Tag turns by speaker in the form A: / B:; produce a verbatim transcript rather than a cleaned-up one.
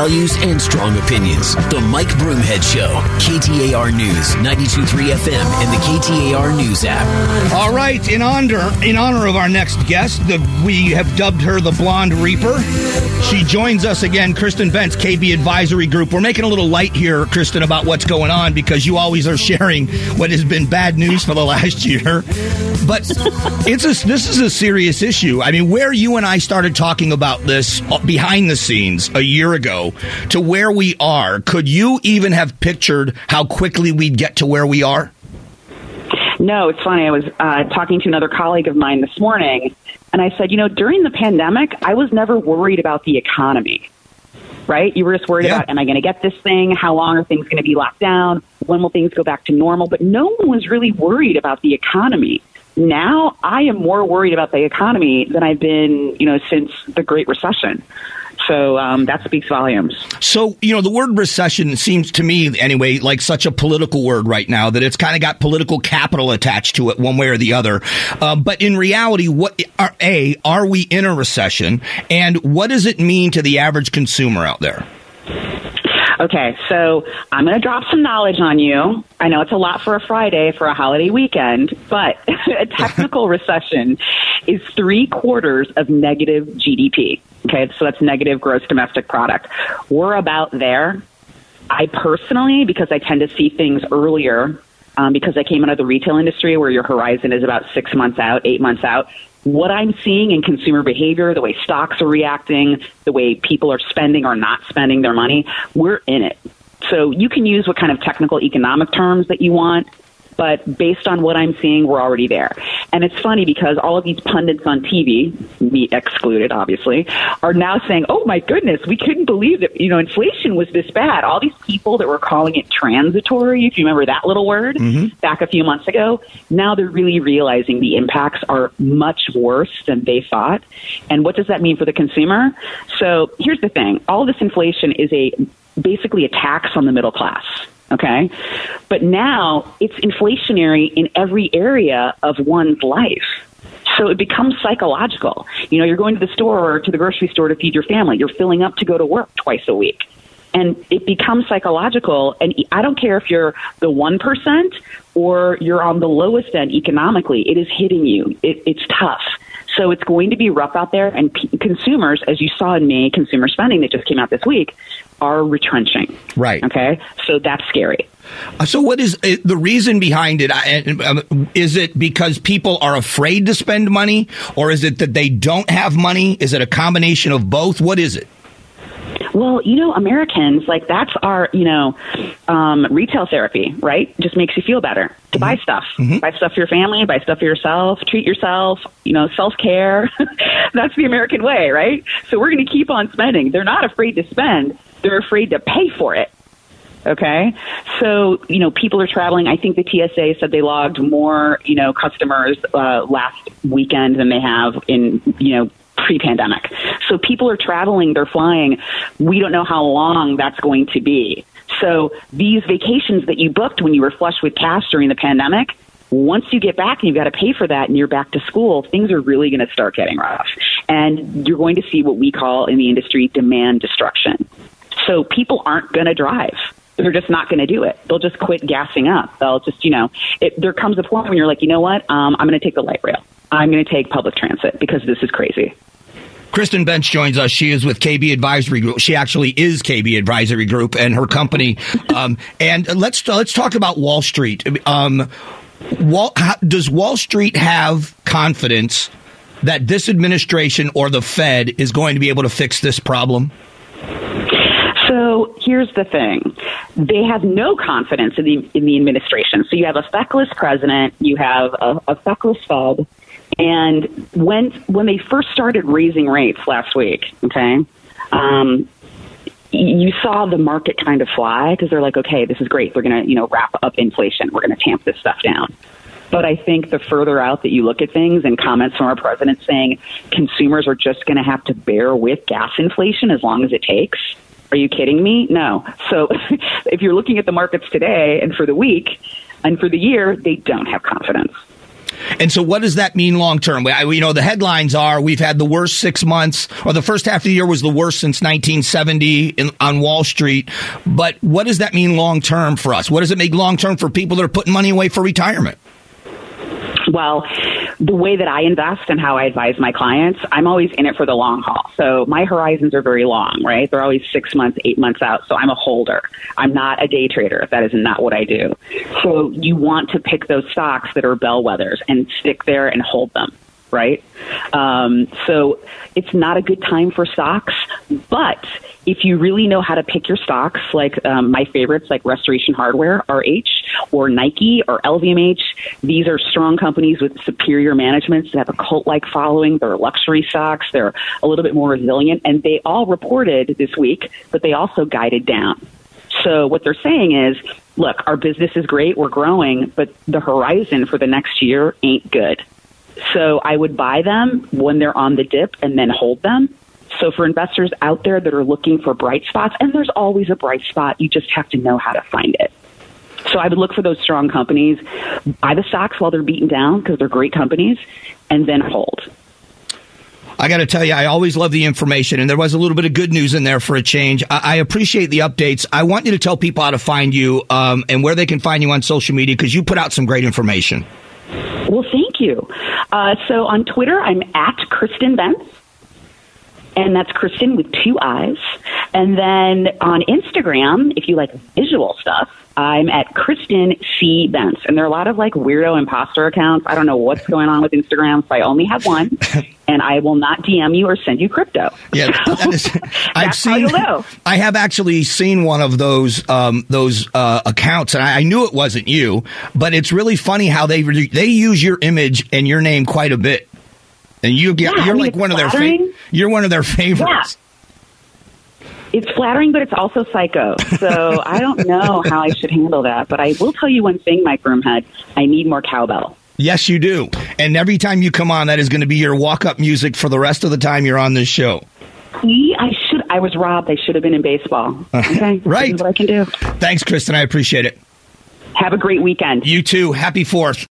A: values and strong opinions. The Mike Broomhead Show. K T A R News, ninety-two point three F M, and the K T A R News app.
B: All right, in honor, in honor of our next guest, the, we have dubbed her the Blonde Reaper. She joins us again, Kristen Bentz, K B Advisory Group. We're making a little light here, Kristen, about what's going on because you always are sharing what has been bad news for the last year. But it's a, this is a serious issue. I mean, where you and I started talking about this behind the scenes a year ago to where we are, could you even have pictured how quickly we'd get to where we are?
C: No, it's funny. I was uh, talking to another colleague of mine this morning, and I said, you know, during the pandemic, I was never worried about the economy, right? You were just worried yeah. about, am I going to get this thing? How long are things going to be locked down? When will things go back to normal? But no one was really worried about the economy. Now I am more worried about the economy than I've been, you know, since the Great Recession. So um, that speaks volumes.
B: So, you know, the word recession seems to me, anyway, like such a political word right now that it's kind of got political capital attached to it one way or the other. Uh, but in reality, what are, A, are we in a recession? And what does it mean to the average consumer out there?
C: Okay, so I'm going to drop some knowledge on you. I know it's a lot for a Friday, for a holiday weekend, but a technical recession is three quarters of negative G D P. Okay, so that's negative gross domestic product. We're about there. I personally, because I tend to see things earlier, um, because I came out of the retail industry where your horizon is about six months out, eight months out, what I'm seeing in consumer behavior, the way stocks are reacting, the way people are spending or not spending their money, we're in it. So you can use what kind of technical economic terms that you want, but based on what I'm seeing, we're already there. And it's funny because all of these pundits on T V, me excluded, obviously, are now saying, oh, my goodness, we couldn't believe that, you know, inflation was this bad. All these people that were calling it transitory, if you remember that little word, mm-hmm. back a few months ago, now they're really realizing the impacts are much worse than they thought. And what does that mean for the consumer? So here's the thing. All this inflation is a basically a tax on the middle class. Okay. But now it's inflationary in every area of one's life. So it becomes psychological. You know, you're going to the store or to the grocery store to feed your family. You're filling up to go to work twice a week. And it becomes psychological. And I don't care if you're the one percent or you're on the lowest end economically. It is hitting you. It, it's tough. So it's going to be rough out there. And p- consumers, as you saw in May, consumer spending that just came out this week, are retrenching.
B: Right.
C: Okay. So that's scary.
B: So what is the reason behind it? Is it because people are afraid to spend money, or is it that they don't have money? Is it a combination of both? What is it?
C: Well, you know, Americans, like that's our, you know, um, retail therapy, right? Just makes you feel better to mm-hmm. buy stuff. Mm-hmm. Buy stuff for your family, buy stuff for yourself, treat yourself, you know, self-care. That's the American way, right? So we're going to keep on spending. They're not afraid to spend. They're afraid to pay for it. Okay. So, you know, people are traveling. I think the T S A said they logged more, you know, customers uh, last weekend than they have in, you know, pre-pandemic. So people are traveling, they're flying. We don't know how long that's going to be. So these vacations that you booked when you were flush with cash during the pandemic, once you get back and you've got to pay for that and you're back to school, things are really going to start getting rough. And you're going to see what we call in the industry demand destruction. So people aren't going to drive. They're just not going to do it. They'll just quit gassing up. They'll just, you know, it, there comes a point when you're like, you know what, um, I'm going to take the light rail. I'm going to take public transit because this is crazy.
B: Kristen Bentz joins us. She is with K B Advisory Group. She actually is K B Advisory Group and her company. Um, and let's let's talk about Wall Street. Um, Wall, how, does Wall Street have confidence that this administration or the Fed is going to be able to fix this problem?
C: So here's the thing. They have no confidence in the in the administration. So you have a feckless president. You have a, a feckless Fed. And when when they first started raising rates last week, okay, um, you saw the market kind of fly because they're like, okay, this is great. We're going to, you know, wrap up inflation. We're going to tamp this stuff down. But I think the further out that you look at things and comments from our president saying consumers are just going to have to bear with gas inflation as long as it takes. Are you kidding me? No. So if you're looking at the markets today and for the week and for the year, they don't have confidence.
B: And so what does that mean long term? You know, the headlines are we've had the worst six months, or the first half of the year was the worst since nineteen seventy in, on Wall Street. But what does that mean long term for us? What does it make long term for people that are putting money away for retirement?
C: Well, the way that I invest and how I advise my clients, I'm always in it for the long haul. So my horizons are very long, right? They're always six months, eight months out. So I'm a holder. I'm not a day trader. That is not what I do. So you want to pick those stocks that are bellwethers and stick there and hold them, right? Um, so it's not a good time for stocks, but if you really know how to pick your stocks, like um, my favorites, like Restoration Hardware, R H, or Nike, or L V M H, these are strong companies with superior managements that have a cult-like following. They're luxury stocks. They're a little bit more resilient, and they all reported this week, but they also guided down. So what they're saying is, look, our business is great, we're growing, but the horizon for the next year ain't good. So I would buy them when they're on the dip and then hold them. So for investors out there that are looking for bright spots, and there's always a bright spot, you just have to know how to find it. So I would look for those strong companies, buy the stocks while they're beaten down because they're great companies, and then hold.
B: I got to tell you, I always love the information, and there was a little bit of good news in there for a change. I, I appreciate the updates. I want you to tell people how to find you um, and where they can find you on social media, because you put out some great information.
C: Well, thank you. Uh, so on Twitter, I'm at Kristen Bentz, and that's Kristen with two I's. And then on Instagram, if you like visual stuff, I'm at Kristen C. Bentz. And there are a lot of like weirdo imposter accounts. I don't know what's going on with Instagram, so I only have one. And I will not D M you or send you crypto.
B: Yeah, that is, I've seen. Know. I have actually seen one of those um, those uh, accounts, and I, I knew it wasn't you. But it's really funny how they they use your image and your name quite a bit, and you get yeah, you're I mean, like one flattering. of their fa- you're one of their favorites.
C: Yeah. It's flattering, but it's also psycho. So I don't know how I should handle that. But I will tell you one thing, Mike Broomhead. I need more cowbell.
B: Yes, you do. And every time you come on, that is going to be your walk-up music for the rest of the time you're on this show.
C: See, I should. I was robbed. I should have been in baseball. Okay,
B: right.
C: This is what I can do.
B: Thanks, Kristen. I appreciate it.
C: Have a great weekend.
B: You too. Happy Fourth.